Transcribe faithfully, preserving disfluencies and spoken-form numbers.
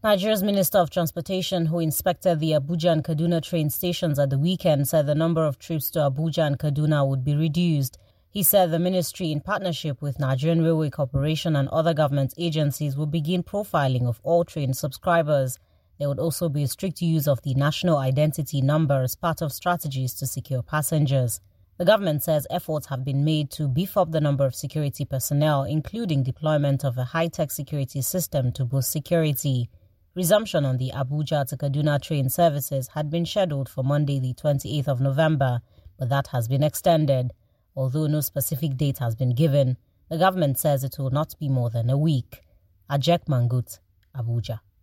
Nigeria's Minister of Transportation, who inspected the Abuja and Kaduna train stations at the weekend, said the number of trips to Abuja and Kaduna would be reduced. He said the ministry, in partnership with Nigerian Railway Corporation and other government agencies, will begin profiling of all train subscribers. There would also be a strict use of the national identity number as part of strategies to secure passengers. The government says efforts have been made to beef up the number of security personnel, including deployment of a high-tech security system to boost security. Resumption on the Abuja to Kaduna train services had been scheduled for Monday, the twenty-eighth of November, but that has been extended. Although no specific date has been given, the government says it will not be more than a week. Ajek Mangut, Abuja.